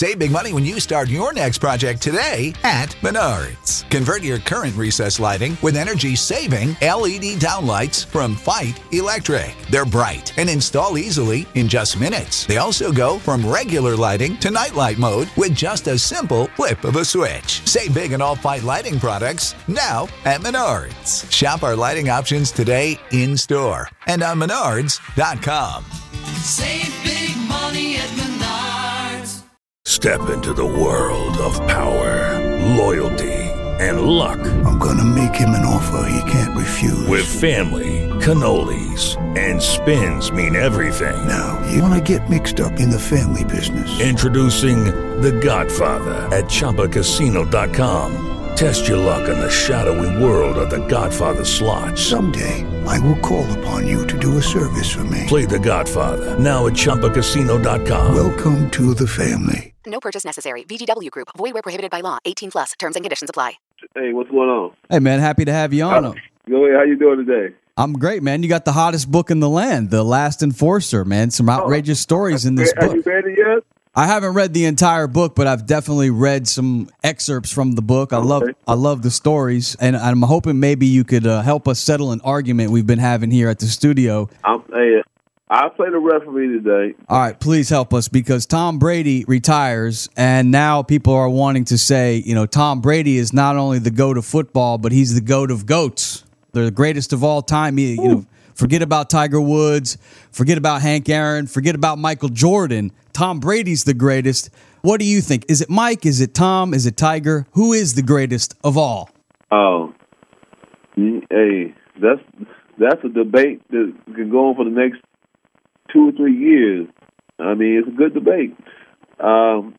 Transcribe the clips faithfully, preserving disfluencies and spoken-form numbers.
Save big money when you start your next project today at Menards. Convert your current recessed lighting with energy-saving L E D downlights from Fight Electric. They're bright and install easily in just minutes. They also go from regular lighting to nightlight mode with just a simple flip of a switch. Save big on all Fight lighting products now at Menards. Shop our lighting options today in-store and on menards dot com. Save big money at Menards. Step into the world of power, loyalty, and luck. I'm gonna make him an offer he can't refuse. With family, cannolis, and spins mean everything. Now, you wanna get mixed up in the family business. Introducing The Godfather at Chumba Casino dot com. Test your luck in the shadowy world of The Godfather slot. Someday, I will call upon you to do a service for me. Play The Godfather now at Chumba Casino dot com. Welcome to the family. No purchase necessary. V G W Group. Void where prohibited by law. eighteen plus. Terms and conditions apply. Hey, what's going on? Hey, man, happy to have you on. Uh, go ahead. How you doing today? I'm great, man. You got the hottest book in the land, The Last Enforcer, man. Some outrageous oh, stories in this have book. Have you read it yet? I haven't read the entire book, but I've definitely read some excerpts from the book. I okay. love I love the stories, and I'm hoping maybe you could uh, help us settle an argument we've been having here at the studio. I'm, hey, I'll play the referee today. All right, please help us, because Tom Brady retires, and now people are wanting to say, you know, Tom Brady is not only the GOAT of football, but he's the GOAT of GOATs. They're the greatest of all time. He, you know, forget about Tiger Woods, forget about Hank Aaron, forget about Michael Jordan. Tom Brady's the greatest. What do you think? Is it Mike? Is it Tom? Is it Tiger? Who is the greatest of all? Oh, hey, that's that's a debate that can go on for the next two or three years. I mean, it's a good debate. Um,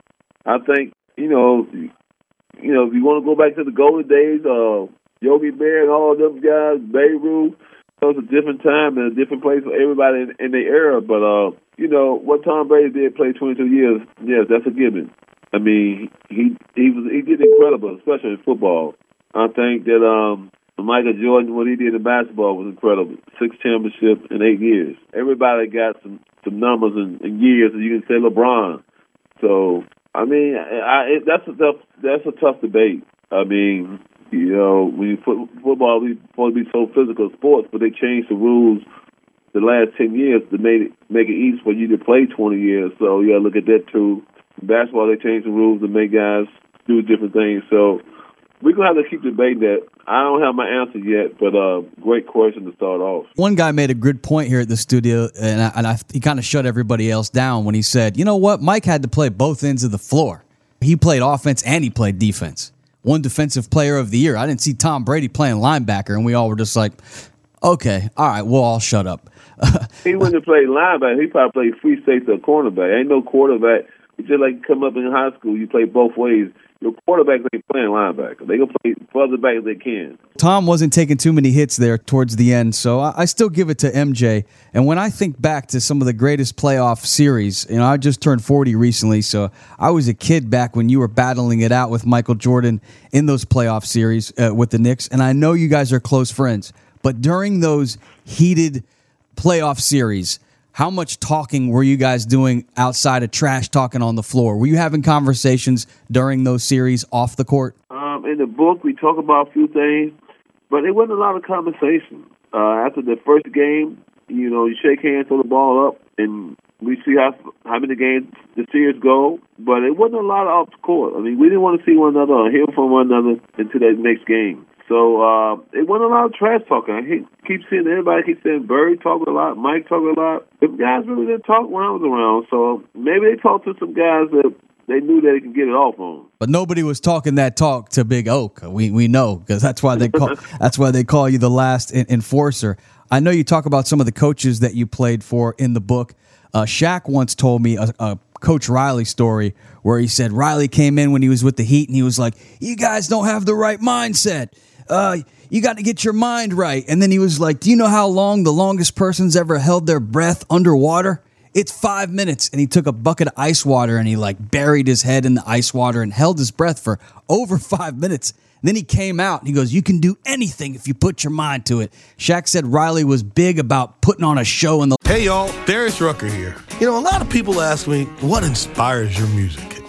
I think you know, you know, if you want to go back to the golden days, uh, Yogi Bear and all of them guys, Babe Ruth. So it's a different time and a different place for everybody in, in their era. But, uh, you know, what Tom Brady did, play twenty-two years, yes, that's a given. I mean, he he was he did incredible, especially in football. I think that um, Michael Jordan, what he did in basketball was incredible. Six championships in eight years. Everybody got some, some numbers and, and years, and you can say LeBron. So, I mean, I, it, that's a tough that's a tough debate. I mean, you know, when you put football, we supposed to be so physical sports, but they changed the rules the last ten years to make it make it easy for you to play twenty years. So yeah, look at that too. In basketball, they changed the rules to make guys do different things. So we're gonna have to keep debating that. I don't have my answer yet, but uh, great question to start off. One guy made a good point here at the studio, and, I, and I, he kind of shut everybody else down when he said, "You know what? Mike had to play both ends of the floor. He played offense and he played defense." One defensive player of the year. I didn't see Tom Brady playing linebacker, and we all were just like, okay, all right, we'll all shut up. He wouldn't have played linebacker. He probably played free safety or cornerback. Ain't no quarterback. It's just like you come up in high school, you play both ways. Your quarterback ain't playing linebacker. They can play further back as they can. Tom wasn't taking too many hits there towards the end, so I, I still give it to M J. And when I think back to some of the greatest playoff series, you know, I just turned forty recently, so I was a kid back when you were battling it out with Michael Jordan in those playoff series uh, with the Knicks. And I know you guys are close friends, but during those heated playoff series, how much talking were you guys doing outside of trash talking on the floor? Were you having conversations during those series off the court? Um, in the book, we talk about a few things, but it wasn't a lot of conversation. Uh, after the first game, you know, you shake hands, throw the ball up, and we see how how many games the series go. But it wasn't a lot off the court. I mean, we didn't want to see one another or hear from one another until that next game. So uh, it wasn't a lot of trash talking. I keep seeing everybody keep saying Bird talking a lot, Mike talking a lot. The guys really didn't talk when I was around. So maybe they talked to some guys that they knew that they could get it off on. But nobody was talking that talk to Big Oak. We we know, because that's why they call that's why they call you the last enforcer. I know you talk about some of the coaches that you played for in the book. Uh, Shaq once told me a, a Coach Riley story where he said Riley came in when he was with the Heat and he was like, "You guys don't have the right mindset. Uh, you got to get your mind right." And then he was like, "Do you know how long the longest person's ever held their breath underwater? It's five minutes." And he took a bucket of ice water and he like buried his head in the ice water and held his breath for over five minutes. And then he came out and he goes, "You can do anything if you put your mind to it." Shaq said Riley was big about putting on a show in the... Hey, y'all, Darius Rucker here. You know, a lot of people ask me, what inspires your music?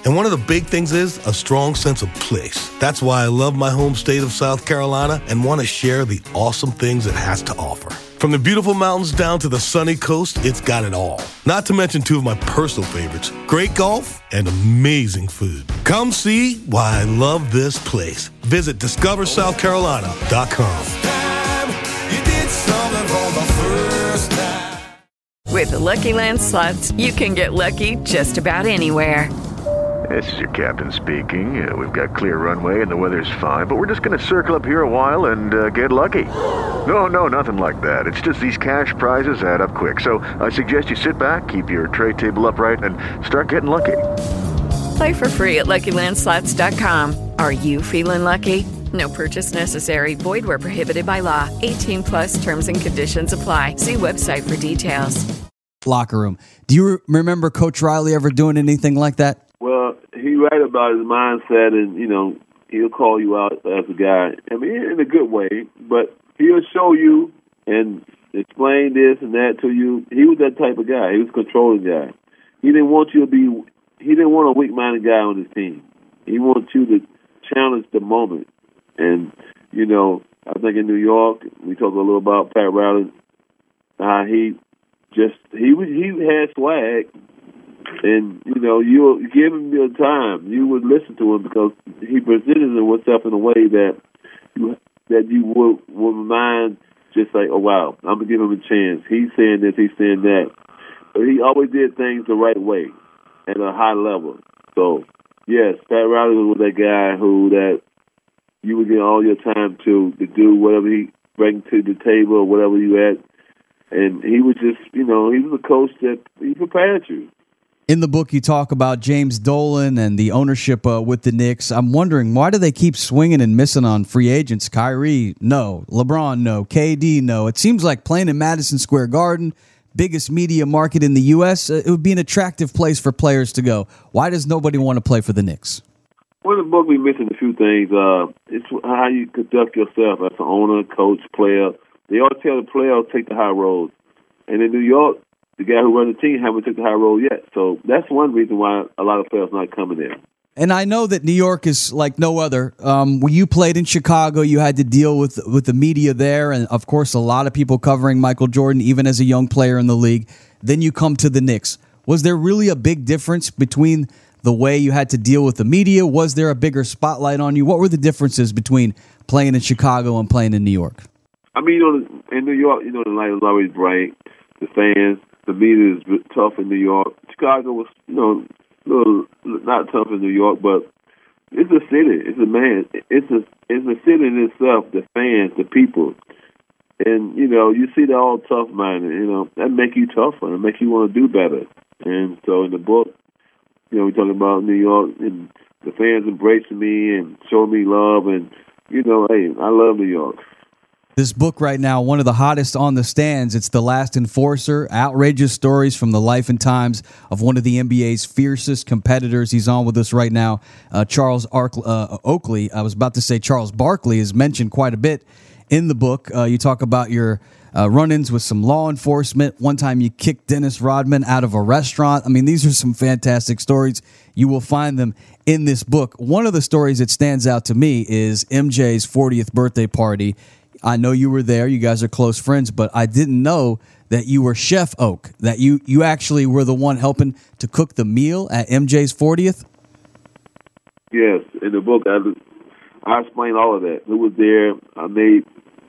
And one of the big things is a strong sense of place. That's why I love my home state of South Carolina and want to share the awesome things it has to offer. From the beautiful mountains down to the sunny coast, it's got it all. Not to mention two of my personal favorites, great golf and amazing food. Come see why I love this place. Visit discover south carolina dot com. With the Lucky Land Slots, you can get lucky just about anywhere. This is your captain speaking. Uh, we've got clear runway and the weather's fine, but we're just going to circle up here a while and uh, get lucky. No, no, nothing like that. It's just these cash prizes add up quick. So I suggest you sit back, keep your tray table upright, and start getting lucky. Play for free at lucky land slots dot com. Are you feeling lucky? No purchase necessary. Void where prohibited by law. eighteen plus terms and conditions apply. See website for details. Locker room. Do you re- remember Coach Riley ever doing anything like that? Well, he right about his mindset, and, you know, he'll call you out as a guy. I mean, in a good way, but he'll show you and explain this and that to you. He was that type of guy. He was a controlling guy. He didn't want you to be, he didn't want a weak-minded guy on his team. He wants you to challenge the moment. And, you know, I think in New York, we talked a little about Pat Riley, how he just, he was, he had swag. And, you know, you give him your time. You would listen to him because he presented himself in a way that you that you would, would mind just like, oh, wow, I'm going to give him a chance. He's saying this, he's saying that. But he always did things the right way at a high level. So, yes, Pat Riley was that guy who that you would get all your time to, to do whatever he bring to the table or whatever you had. And he was just, you know, he was a coach that he prepared you. In the book, you talk about James Dolan and the ownership uh, with the Knicks. I'm wondering, why do they keep swinging and missing on free agents? Kyrie, no. LeBron, no. K D, no. It seems like playing in Madison Square Garden, biggest media market in the U S, uh, it would be an attractive place for players to go. Why does nobody want to play for the Knicks? Well, in the book, we're missing a few things. Uh, it's how you conduct yourself as an owner, coach, player. They all tell the players take the high road. And in New York, the guy who runs the team haven't took the high road yet. So that's one reason why a lot of players not coming there. And I know that New York is like no other. Um, when you played in Chicago, you had to deal with with the media there, and of course, a lot of people covering Michael Jordan, even as a young player in the league. Then you come to the Knicks. Was there really a big difference between the way you had to deal with the media? Was there a bigger spotlight on you? What were the differences between playing in Chicago and playing in New York? I mean, you know, in New York, you know, the light was always bright. The fans. The media is tough in New York. Chicago was, you know, a little not tough in New York, but it's a city. It's a man. It's a it's a city in itself. The fans, the people, and you know, you see they're all tough minded. You know, that make you tougher. It make you want to do better. And so in the book, you know, we talking about New York and the fans embracing me and showing me love, and you know, hey, I love New York. This book right now, one of the hottest on the stands. It's The Last Enforcer, outrageous stories from the life and times of one of the N B A's fiercest competitors. He's on with us right now, uh, Charles Ark- uh, Oakley. I was about to say Charles Barkley is mentioned quite a bit in the book. Uh, you talk about your uh, run-ins with some law enforcement. One time you kicked Dennis Rodman out of a restaurant. I mean, these are some fantastic stories. You will find them in this book. One of the stories that stands out to me is M J's fortieth birthday party. I know you were there. You guys are close friends, but I didn't know that you were Chef Oak, that you, you actually were the one helping to cook the meal at M J's fortieth? Yes. In the book, I, I explain all of that. Who was there? I made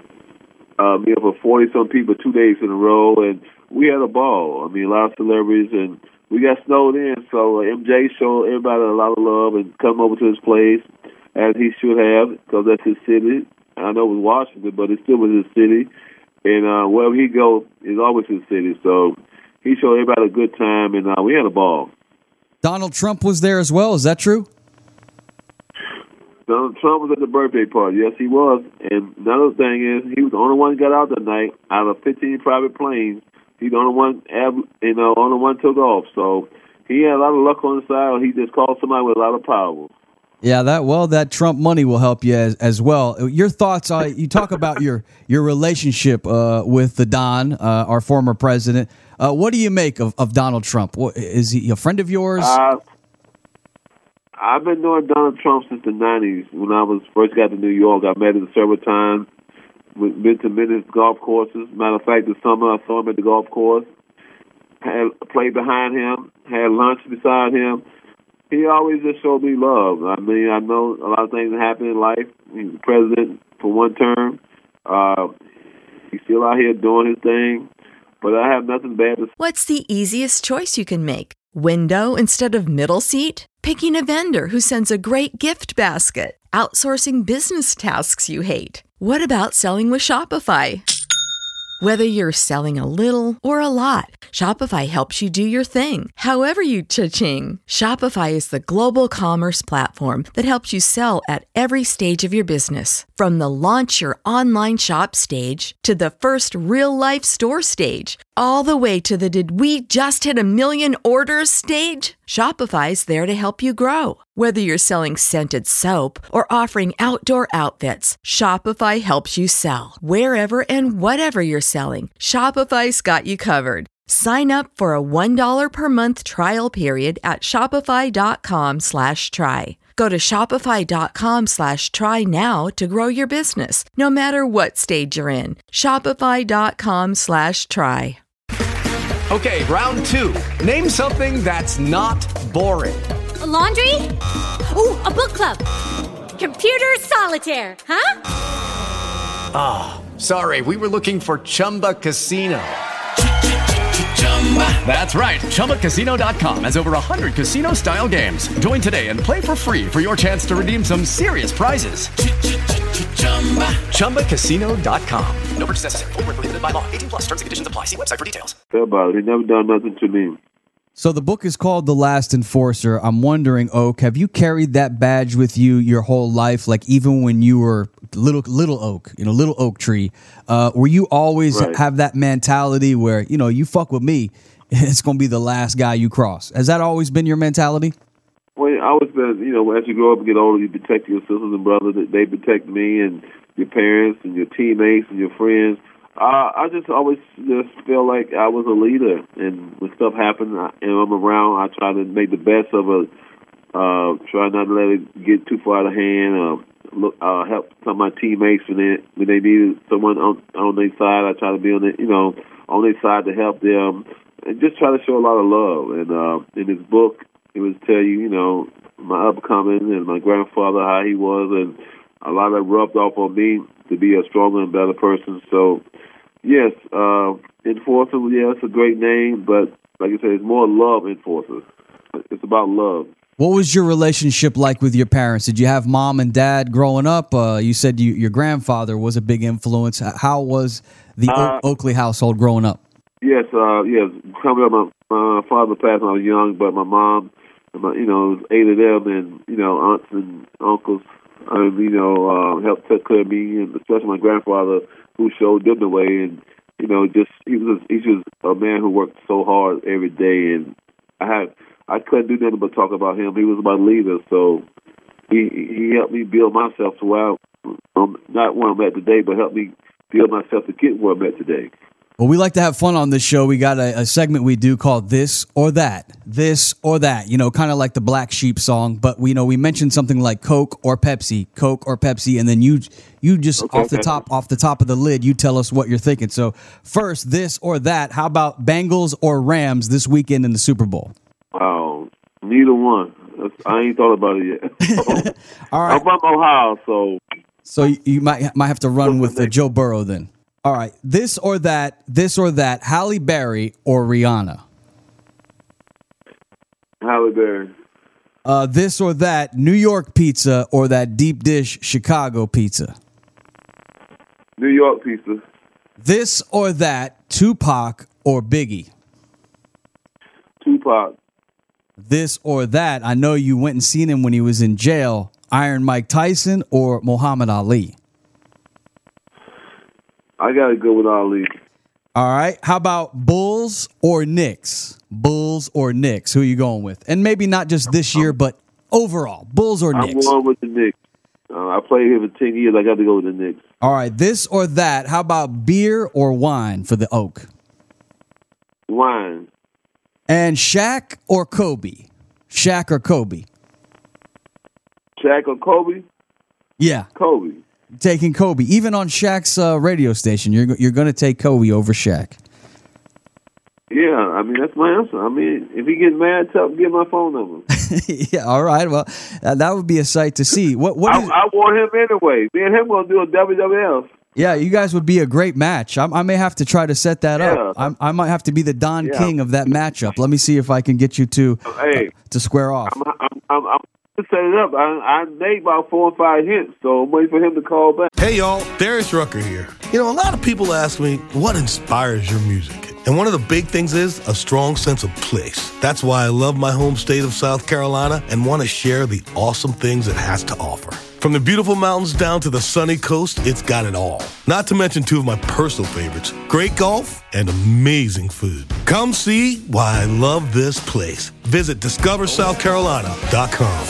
a meal for forty-some people two days in a row, and we had a ball. I mean, a lot of celebrities, and we got snowed in, so M J showed everybody a lot of love and come over to his place, as he should have, because that's his city. I know it was Washington, but it still was his city. And uh, wherever he goes, it's always his city. So he showed everybody a good time, and uh, we had a ball. Donald Trump was there as well. Is that true? Donald Trump was at the birthday party. Yes, he was. And another thing is, he was the only one that got out that night out of fifteen private planes. He's the only one, you know, only one took off. So he had a lot of luck on the side. He just called somebody with a lot of power. Yeah, that well, that Trump money will help you as, as well. Your thoughts? Uh, you talk about your your relationship uh, with the Don, uh, our former president. Uh, what do you make of, of Donald Trump? What, is he a friend of yours? Uh, I've been knowing Donald Trump since the nineties. When I was first got to New York, I met him several times. We've been to many golf courses. Matter of fact, this summer I saw him at the golf course. Had played behind him. Had lunch beside him. He always just showed me love. I mean, I know a lot of things happen in life. He's the president for one term. Uh, he's still out here doing his thing. But I have nothing bad to say. What's the easiest choice you can make? Window instead of middle seat? Picking a vendor who sends a great gift basket? Outsourcing business tasks you hate? What about selling with Shopify? Whether you're selling a little or a lot, Shopify helps you do your thing, however you cha-ching. Shopify is the global commerce platform that helps you sell at every stage of your business. From the launch your online shop stage to the first real-life store stage, all the way to the did we just hit a million orders stage. Shopify's there to help you grow. Whether you're selling scented soap or offering outdoor outfits, Shopify helps you sell. Wherever and whatever you're selling, Shopify's got you covered. Sign up for a one dollar per month trial period at shopify.com slash try. Go to shopify.com slash try now to grow your business, no matter what stage you're in. Shopify.com slash try. Okay, round two. Name something that's not boring. A laundry? Ooh, a book club. Computer solitaire, huh? Ah, oh, sorry, we were looking for Chumba Casino. That's right, Chumba Casino dot com has over one hundred casino-style games. Join today and play for free for your chance to redeem some serious prizes. Chumba Casino dot com. No purchase necessary. Void where prohibited by law. eighteen plus. Terms and conditions apply. See website for details. About it. He never done nothing to me. So the book is called The Last Enforcer. I'm wondering, Oak, have you carried that badge with you your whole life? Like even when you were little little Oak, you know, little oak tree, uh, were you always right. have that mentality where, you know, you fuck with me, it's going to be the last guy you cross? Has that always been your mentality? Well, I always been, you know, as you grow up and get older, you protect your sisters and brothers. They protect me and your parents and your teammates and your friends. Uh, I just always just feel like I was a leader, and when stuff happened and I'm around, I try to make the best of it. Uh, try not to let it get too far out of hand. Uh, look, uh, help some of my teammates when they when they needed someone on on their side. I try to be on the you know on their side to help them, and just try to show a lot of love. And uh, in this book, it was tell you you know my upcoming and my grandfather how he was, and a lot of it rubbed off on me to be a stronger and better person. So. Yes, uh, Enforcer, yeah, it's a great name, but like I said, it's more love Enforcer. It's about love. What was your relationship like with your parents? Did you have mom and dad growing up? Uh, you said you, your grandfather was a big influence. How was the uh, o- Oakley household growing up? Yes, uh, yes. Coming up, my, my father passed when I was young, but my mom, and my, you know, it was eight of them, and, you know, aunts and uncles, um, you know, uh, helped take care of me, and especially my grandfather, who showed them the way, and you know, just he was he was a man who worked so hard every day, and I had I couldn't do nothing but talk about him. He was my leader, so he he helped me build myself to where I'm not where I'm at today, but helped me build myself to get where I'm at today. Well, we like to have fun on this show. We got a, a segment we do called This or That. This or That, you know, kind of like the Black Sheep song. But, we you know, we mentioned something like Coke or Pepsi, Coke or Pepsi. And then you you just okay, off the okay. top off the top of the lid, you tell us what you're thinking. So first, this or that. How about Bengals or Rams this weekend in the Super Bowl? Oh, neither one. I ain't thought about it yet. All right. I'm from Ohio, so. So you, you might might have to run with uh, Joe Burrow then. All right, this or that, this or that, Halle Berry or Rihanna? Halle Berry. Uh, this or that, New York pizza or that deep dish Chicago pizza? New York pizza. This or that, Tupac or Biggie? Tupac. This or that, I know you went and seen him when he was in jail, Iron Mike Tyson or Muhammad Ali? I got to go with Ali. All right. How about Bulls or Knicks? Bulls or Knicks? Who are you going with? And maybe not just this year, but overall, Bulls or I'm Knicks? going with the Knicks. Uh, I played here for ten years. I got to go with the Knicks. All right. This or that. How about beer or wine for the Oak? Wine. And Shaq or Kobe? Shaq or Kobe? Shaq or Kobe? Yeah. Kobe. Taking Kobe. Even on Shaq's uh, radio station, you're you're going to take Kobe over Shaq. Yeah, I mean, that's my answer. I mean, if he gets mad, tell him, give my phone number. Yeah, all right. Well, uh, that would be a sight to see. What? What? I, Is, I want him anyway. Me and him going to do a W W F. yeah, you guys would be a great match. I, I may have to try to set that Yeah. up. I, I might have to be the Don Yeah. King of that matchup. Let me see if I can get you to Hey. uh, to square off. I'm, I'm, I'm, I'm to set it up. I, I made about four or five hints, so I'm waiting for him to call back. Hey, y'all, Darius Rucker here. You know, a lot of people ask me, what inspires your music? And one of the big things is a strong sense of place. That's why I love my home state of South Carolina and want to share the awesome things it has to offer. From the beautiful mountains down to the sunny coast, it's got it all. Not to mention two of my personal favorites, great golf and amazing food. Come see why I love this place. Visit discover south carolina dot com.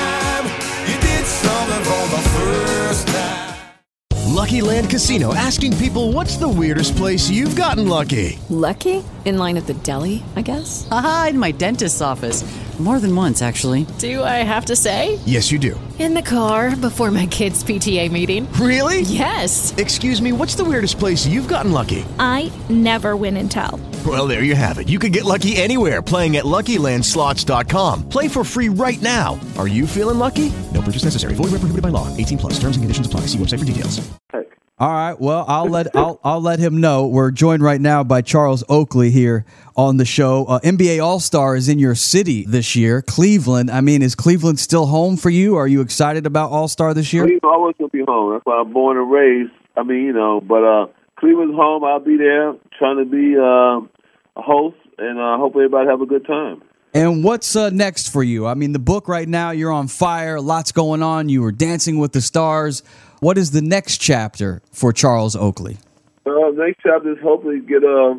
Lucky Land Casino, asking people, what's the weirdest place you've gotten lucky? Lucky? In line at the deli, I guess? Aha, in my dentist's office. More than once, actually. Do I have to say? Yes, you do. In the car before my kids' P T A meeting. Really? Yes. Excuse me, what's the weirdest place you've gotten lucky? I never win and tell. Well, there you have it. You can get lucky anywhere, playing at lucky land slots dot com. Play for free right now. Are you feeling lucky? No purchase necessary. Void where prohibited by law. eighteen plus. Terms and conditions apply. See website for details. All right. Well, I'll let I'll I'll let him know. We're joined right now by Charles Oakley here on the show. Uh, N B A All-Star is in your city this year, Cleveland. I mean, is Cleveland still home for you? Are you excited about All-Star this year? Cleveland always going to be home. That's why I'm born and raised. I mean, you know, but uh, Cleveland's home. I'll be there trying to be uh, a host, and I uh, hope everybody have a good time. And what's uh, next for you? I mean, the book right now, you're on fire. Lots going on. You were Dancing with the Stars. What is the next chapter for Charles Oakley? Uh, next chapter is hopefully get a,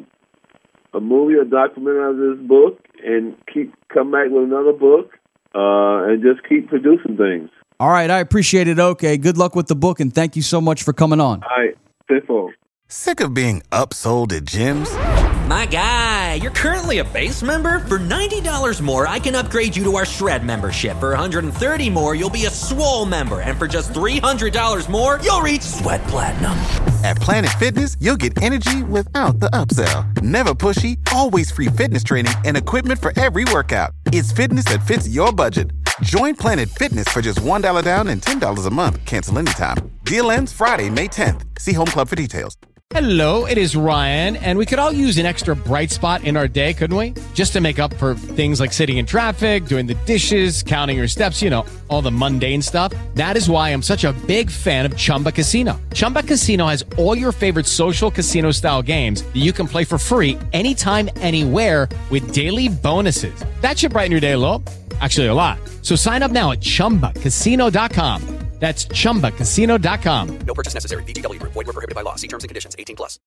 a movie or documentary out of this book and keep come back with another book uh, and just keep producing things. All right. I appreciate it, okay. Good luck with the book, and thank you so much for coming on. All right. Simple. Sick of being upsold at gyms? My guy, you're currently a base member? For ninety dollars more, I can upgrade you to our Shred membership. For one hundred thirty dollars more, you'll be a Swole member. And for just three hundred dollars more, you'll reach Sweat Platinum. At Planet Fitness, you'll get energy without the upsell. Never pushy, always free fitness training and equipment for every workout. It's fitness that fits your budget. Join Planet Fitness for just one dollar down and ten dollars a month. Cancel anytime. Deal ends Friday, May tenth. See Home Club for details. Hello, it is Ryan, and we could all use an extra bright spot in our day, couldn't we? Just to make up for things like sitting in traffic, doing the dishes, counting your steps, you know, all the mundane stuff. That is why I'm such a big fan of Chumba Casino. Chumba Casino has all your favorite social casino-style games that you can play for free anytime, anywhere with daily bonuses. That should brighten your day a little. Actually, a lot. So sign up now at chumba casino dot com. That's chumba casino dot com. No purchase necessary. V G W Group. Void where prohibited by law. See terms and conditions. eighteen plus.